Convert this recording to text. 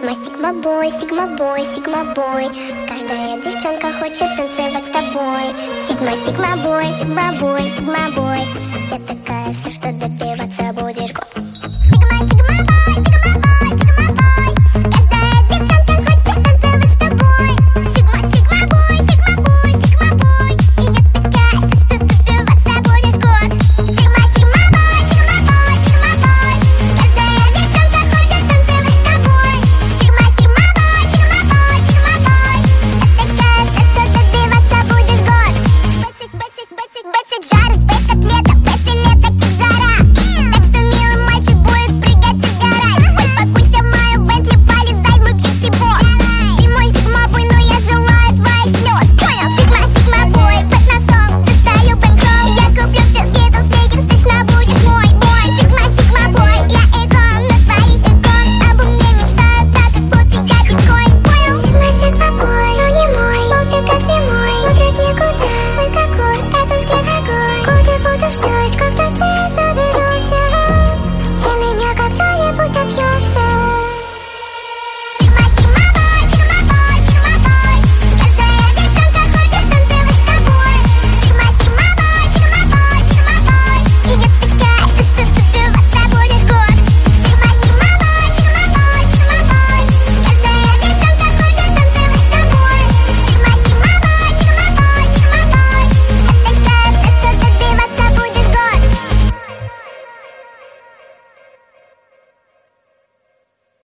сигма бой, сигма бой, сигма бой. Каждая девчонка хочет танцевать с тобой. Сигма, сигма бой, сигма бой, сигма бой. Я такая, все, что добиваться будешь год. Сигма, сигма бой, сигма бой, сигма бой. Каждая девчонка хочет танцевать с тобой. Сигма, сигма бой, сигма бой, сигма бой. И я такая, все, что добиваться будешь год. Сигма, сигма бой, сигма бой, сигма бой. Каждая девчонка хочет танцевать с тобой. Сигма, сигма бой, сигма бой, сигма бой. Я такая, все, что добиваться будешь год. Бэтик, бэтик, бэтик, бэтик, жарит, бэтик, лето, бэтик, лето, как жара. Так что, милый мальчик, будет прыгать и сгорать. Ой, покуйся в мою Бентли, полезай в мой пикси-бокс. Ты мой сигма-бой, но я желаю твоих слез. Понял? Сигма, сигма-бой, бэт на стол, достаю бэнкролл. Я куплю все скитлс, сникерс, точно будешь мой бой. Сигма, сигма-бой, я икон на твоих икон. Обо мне мечтают так, как будто я биткоин. Понял? Сигма, сигма-бой, но не мой, молча как не мой. Смотрит никуда, ой, какой это взгляд огонь. Годы буду ждать, когда ты